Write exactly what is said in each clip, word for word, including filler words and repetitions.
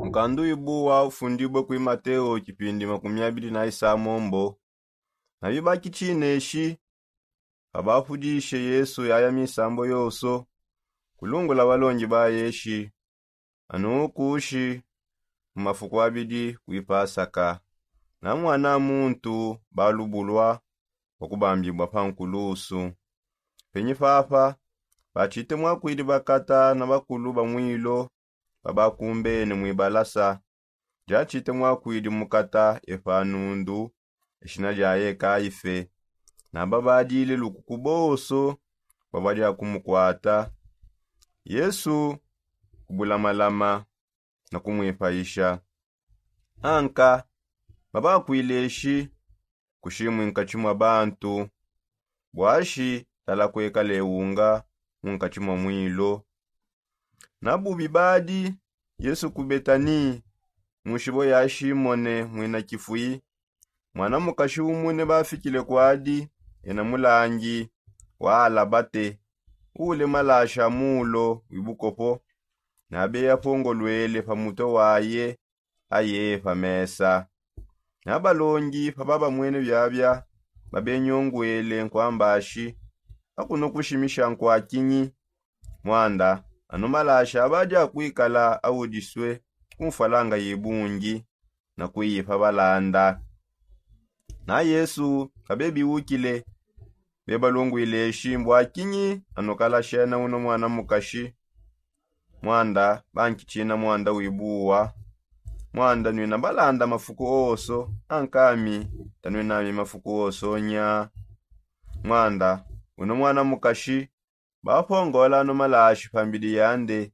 Mkandu ibuwa ufundibwe kwi Mateo kipindi makumi abiri na isamombo. Na bibaki chineshi abafudishe Yesu yaya misambo yoso kulungula balongi ba yeshi anu kushi mumafuku abidi kwipasaka. Na mwana muntu balubulwa okubambibwa pankulusu. Penye fafa bachite mwakwidi bakata na bakulu bamwilo babakumbene mwibalasa. Jachite mwakwidi mukata efanundu eshina jaye kaife. Na babadile lukukuboso babadya kumukwata Yesu kubulamalama na kumwipaisha. Anka babakwileshi kushimwe nkachimwa bantu bwashi tala kweka leunga munkachimwa mwilo. Nabu bibadi Yesu kubetani mushibo ya Shimone mwina kifui mwana mukashi umune bafikile kwadi ena mulangi wa alabate ule malasha mulo wibukopo na beya pongo lwele pamuto waye aye pamesa. Na balongi pababa mwene byabya babenyongwele nkwambashi akuno kushimisha nkwa kinyi mwanda anomalasha abadya kwikala awudiswe kumfalanga yebungi na kuyipa balanda. Na Yesu kabebi ukile bebalongwile shimbwa kinyi anokala shena uno mwana mukashi mwanda bankichina mwanda wibuwa mwanda nwina balanda mafuku oso ankami tanwina mafuku oso nya mwanda uno mwana mukashi bapongola no malashi pambidi yande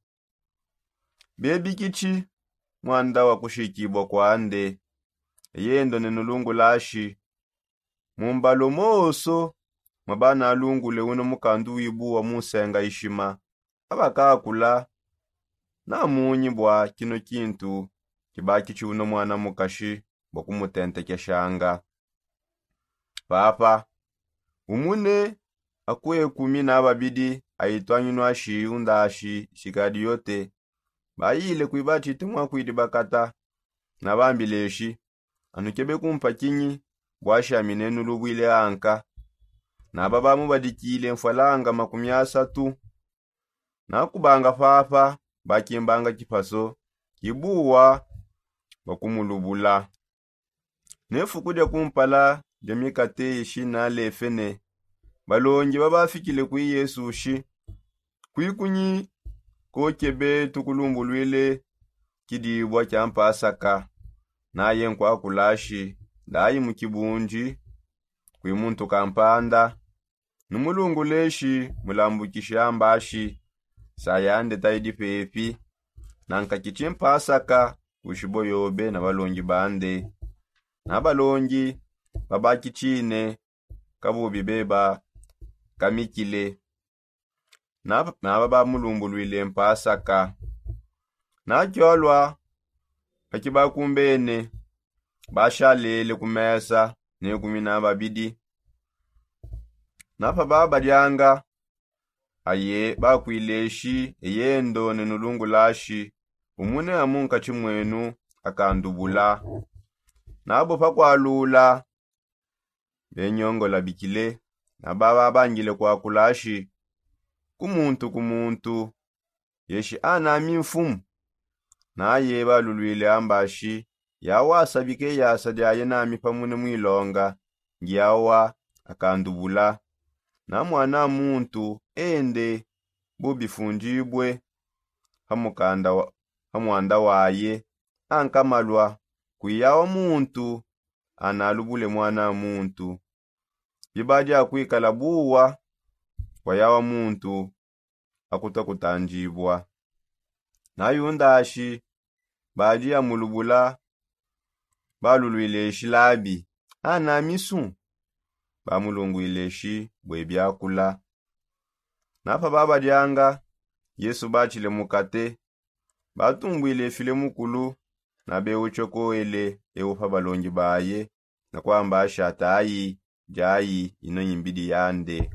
bebi kichi mwanda wakushikibwa kwande yendo nenulungu lashi mumbalo moso mabana alungule uno mukandu wibuwa musenga ishima abakakula na munyi bwa kino kintu kibaki chuno mwana mukashi bokumutente keshanga. Papa umune akwe kumi na babidi aitwanyinwa shiundashi shikadi yote bayile kwibati tumwa kwidi bakata na bambileshi anukebe kumpa kinyi bwasha minenu lubwile anka na baba mubadikile mfalanga makumi asatu na kubanga fafa bakimbanga kipaso kibuwa bakumulubula. Nefu kudya kumpala jamikate ishi na lefene balongi babafikile kwi Yesu shi kwikunyi kokebe tukulumbulwile kidibwa kyampasaka na yenkwa kulashi dayi mukibunji kwi muntu kampanda numulungu leshi mulambukisha ambashi sayande taidi pepi nanka kichimpasaka ushibo yobe na balongi bande. Na balongi babaki chine kabubi beba kamikile na na baba mulumbulwile mpasaka na kyolwa akibakumbene bashalele kumesa ne kumi na babidi na baba dyanga aye bakwileshi eyendo nenulungu lashi umune amunka chimwenu akandubula. Nabo pakwalula benyongo labikile na baba bangile kwa kulashi kumuntu kumuntu yeshi ana mimfumu na ye balulwile ambashi yawa sabike yasadyaye nami pamune mwilonga ngiyawa akandubula. Na mwana muntu ende bubifunjibwe hamukanda wa, hamwanda waye ankamalwa kuyawa muntu analubule mwana muntu bibadya kwikala buwa wayawa muntu akutakutanjibwa. Na yundashi badya mulubula balulwile shilabi ana misu bamulungwileshi bwe byakula. Napa baba dyanga Yesu bachile mukate batumbwile file mukulu na bewuchoko ele ewupa balongi baye na kwamba shatayi jayi ino yimbidi yande.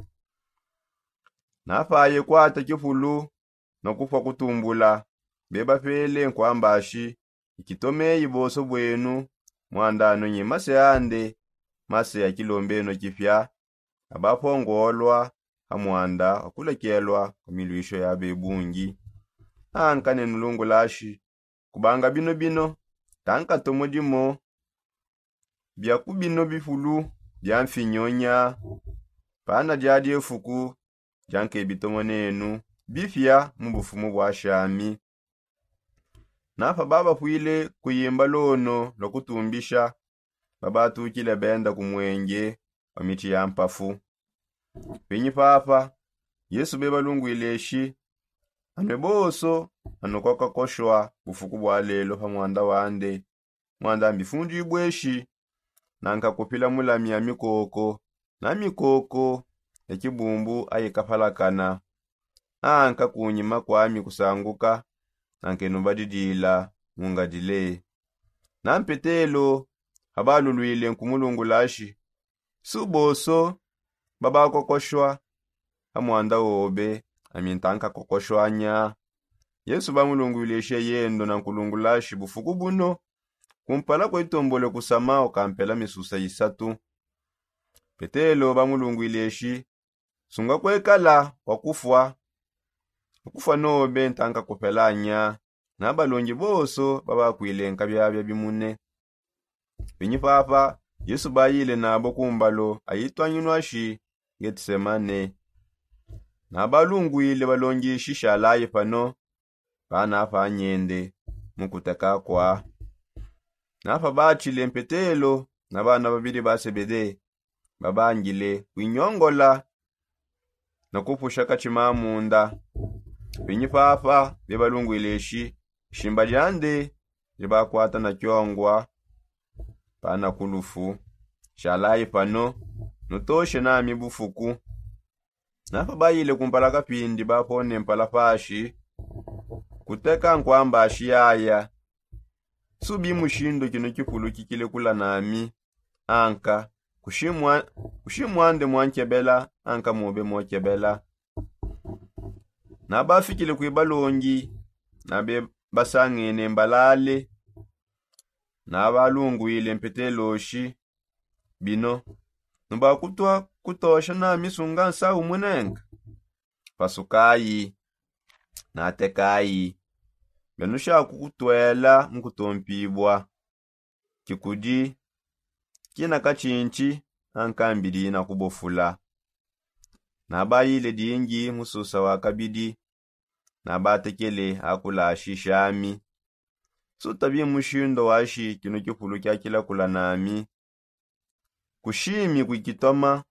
Napa aye kwata kifulu no kufa kutumbula beba fele nkwambashi ikitomeyi boso bwenu mwandano nyi mase ande mase ya kilombeno kifya abapongolwa amwanda akulekelwa kumilwisho ya bebungi ankane nulungu lashi kubanga bino bino tanka tomodimo bya kubino bifulu bya mfinyonya pana jadi efuku janke bitomonenu bifya mubufumu bwa shami nafa baba fuile kuyimba lono lokutumbisha baba tukile benda kumwenge wa miti ya mpafu pinyi papa Yesu beba lungu ileshi anwe boso anokoka koshwa bufuku bwa lelo pa mwanda wande mwanda mbifundu ibweshi nanka kupila mulami ya mikoko na mikoko ya kibumbu ayikapalakana anka kunyima kwami kusanguka nanke nubadidila mungadile nampetelo abalulwile nkumulungu lashi suboso baba kokoshwa amwanda obe amintanka kokoshwanya Yesu bamulunguleshe yendo na nkulungu lashi bufuku buno kumpala kwa itombole kusama okampela misusa isatu petelo bamulunguleshe sunga kwekala wakufwa wakufwa nobe ntanka kupelanya nabalongi boso baba kwilenka byabya bimune binyi papa Yesu bayile nabo kumbalo ayitwanyinwashi Getsemane nabalungwile balongi shishalaye pano bana afa anyende mukutaka kwa nafa bachile mpetelo na bana babiri basebede babangile kwinyongola na kupusha kachimamunda binyi papa bebalungwileshi shimba lyande libakwata na kyongwa pana kulufu shalaye pano nutoshe nami bufuku nafa bayile kumpala kapindi bapone mpala pashi kuteka nkwamba ashiyaya subi mushindo kino kikulu kikile kula nami anka kushimwa kushimwande mwankebela anka mobe mwokebela nabafikile kwibalongi nabe basangene mbalale nabalungwile mpeteloshi bino nuba kutwa kutosha na misunga nsa umunenga pasukayi na tekayi benusha kukutwela mkutompibwa kikudi kina kachinchi ankambidi na kubofula nabayile dingi mususa wakabidi nabatekele akula shishami sutabi mushindo washi kino kifulu kya kila kula nami kushimi kwikitoma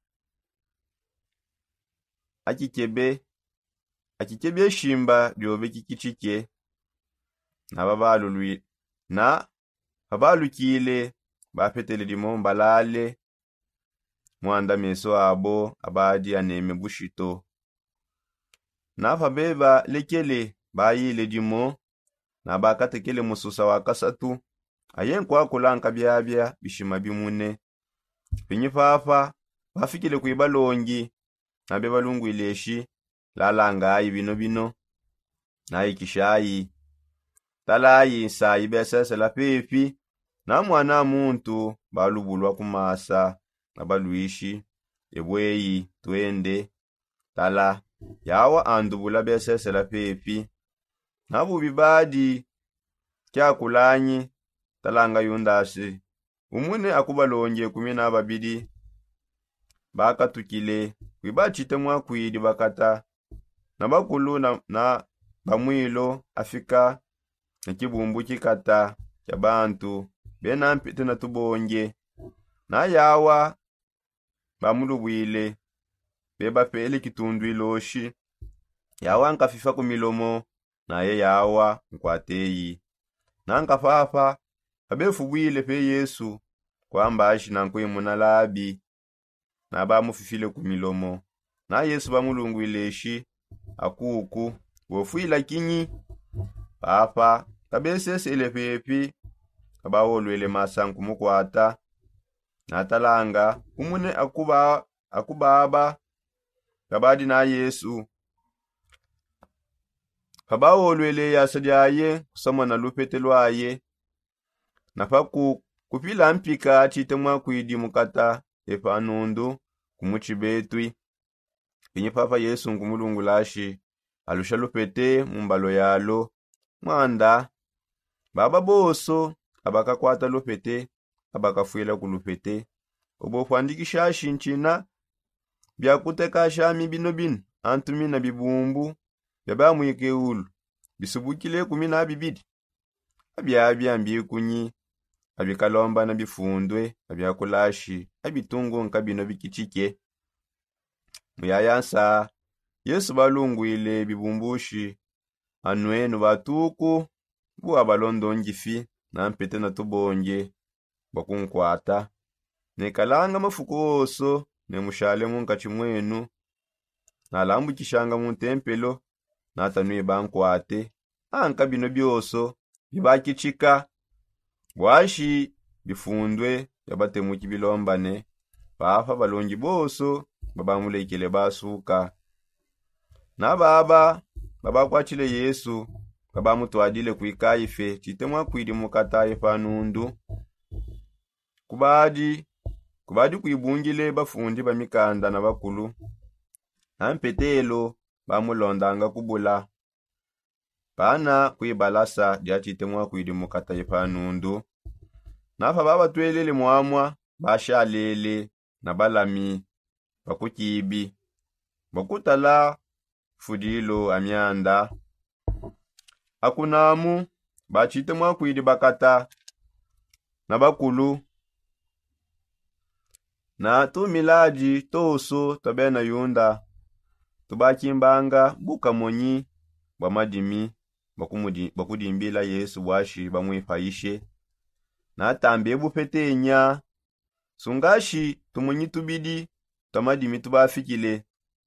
akikebe akikebe shimba byobe kikichike na babalulwi na babalukile bapetele limo mbalale mwanda meso abo abadi aneme bushito nafa beba lekele bayile dimo na bakatekele mususa wakasatu ayenkwa kulanka byabya bishima bimune binyi papa bafikile kwibalongi na bebalungwileshi lalangayi bino bino na ikishayi talayi sayi besese la pepi na mwana muntu balubulwa kumasa na balwishi ebweyi twende tala yawa andubula besese la pepi na bubibadi kya kulanyi talanga yundasi umune akubalonje kumi na babidi bakatukile kwibachite mwakwidi bakata na bakulu na, na bamwilo afika na kibumbu kikata kya bantu bena mpite na tubonje na yawa bamulubwile beba pele kitundu iloshi yawa nkafifa kumilomo na ye yawa nkwateyi na nkafafa abefubwile pe Yesu kwamba ashi na nkwimuna labi na bamufifile kumilomo na Yesu bamulungwileshi akuku wofuila kinyi papa kabesese ile pepi kabawolwele masanku mukwata na talanga umune akuba akubaba kabadi na Yesu kabawolwele yasadyaye kusama na lupete lwaye napaku kupila mpika chitemwa kuidi mukata epanundu kumuchibetwi pinye papa Yesu ngumulungu lashi alusha lupete mumbalo yalo mwanda baba boso abakakwata lupete abakafuela kulupete obo kuandikisha shinchina byakuteka shami bino bino antumi na bibumbu byabamwike ulu bisubukile kumi na bibidi abyabya mbikunyi abikalomba na bifundwe abyakulashi abitungu nkabino bikichike muyayansa Yesu balungwile bibumbushi anwenu batuku buwa balondo njifi na mpete na tubonje bakunkwata nekalanga mafuko oso ne mushale munkachi mwenu na lambu kishanga mu tempelo na tanwe bankwate anka bino byoso bibakichika bwashi bifundwe yabate mu kibilombane bafa balongi boso babamulekele basuka na baba baba kwachile Yesu baba mutwadile kuikaife chitemwa kwidi mukataye panundu kubadi kubadi kuibungile bafundi bamikanda na bakulu ampetelo bamulondanga kubula bana kuibalasa jachitemwa kwidi mukataye panundu nafa baba twelele muamwa bashalele na balami bakukibi bakutala fudilo amyanda akunamu bachitemwa kwidi bakata na bakulu na tumilaji toso tabena yunda tubakimbanga buka monyi bwa madimi bakumudi bakudimbila Yesu bwashi bamwifaishe na tambe bupetenya sungashi tumunyi tubidi tamadimi tubafikile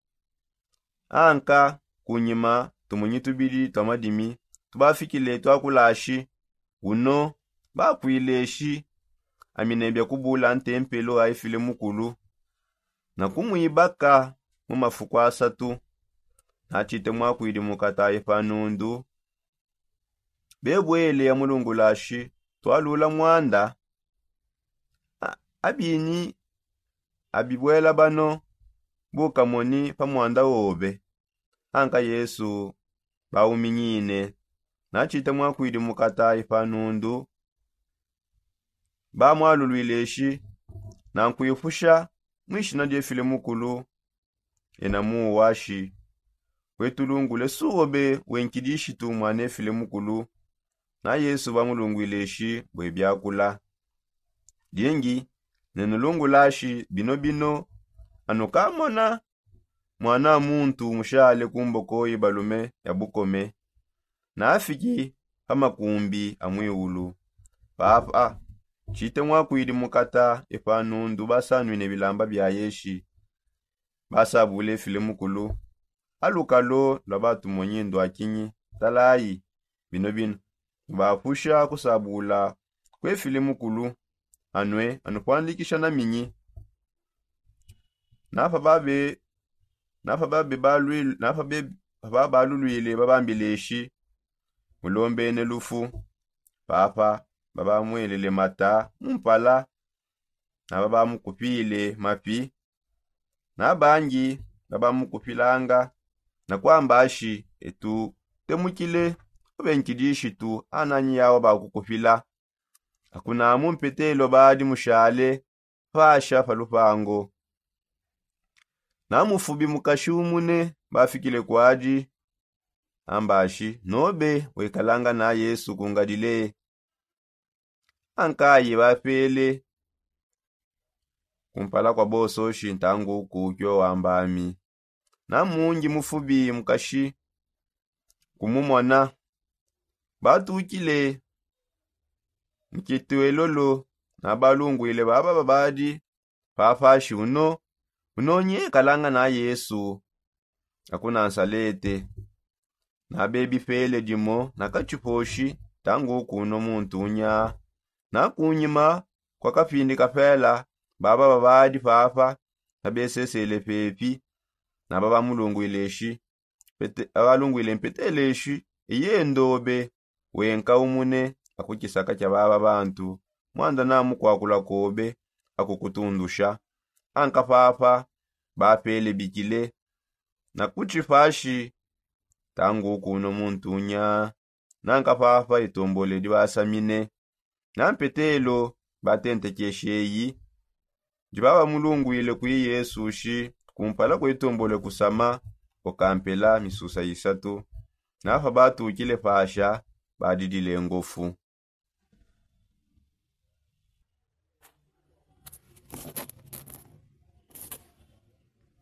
anka kunyima tumunyi tubidi tamadimi tubafikile twakulashi uno bakwileshi aminebya kubula ntempelo aifile mukulu na kumwibaka mu mafuko asatu na chitemwa kwidi mukata epanundu bebwele ya mulungu lashi twalula mwanda abini abibwela bano buka moni pa mwanda obe anka Yesu bauminyine na chitemwa kwidi mukata epanundu ba mwalulwileshi na nkuyifusha mwishina die file mukulu enamu washi wetulungule suobe wenkidishi tu mwane file mukulu na Yesu bamulungwileshi bwe byakula diengi nenulungulashi bino bino anukamona mwana muntu mushale kumboko ibalume ya bukome na afiki hamakumbi amwiulu papa chitemwa kwidi mukata epanundu basanwine bilamba bya Yeshi basabule file mukulu alukalo lwabatu monyindo akinyi talayi bino bino bafusha kusabula kwe file mukulu anwe anukwandikisha na minyi nafa babe nafa babe balwi nafa babe baba lulwile babambileshi mulombe ne lufu papa baba mwelele mata mumpala na baba mukupile mapi na bangi baba mukupilanga na kwambashi etu temukile obenkidishi tu ananyi yawo bakukupila akuna mumpetelo badi mushale fasha falupango na mufubi mukashumune bafikile kwaji ambashi nobe wekalanga na Yesu kungadile ankaye bapele kumpala kwa boso shintangu kukyo wambami na mungi mufubi mukashi kumumwana batukile mkituelolo na balungwile baba babadi pafashi uno unonye kalanga na Yesu akuna nsalete na bebi fele jimo na kachuposhi tangu kuno muntu unya na kunyima kwa kapindi kapela baba babadi papa na besesele pepi na baba mulungwileshi pete abalungwile mpeteleshi iyendobe wenka umune akukisaka kya baba bantu mwanda namu kwakula kobe akukutundusha anka papa bapele bikile na kuchifashi tangu kuno muntu nya nanka papa itombole di basamine nampetelo batente kesheyi jibaba mulungu ile kuyi Yesu shi kumpala kwa itombole kusama okampela misusa isatu nafa batu ukile pasha badidile ngofu.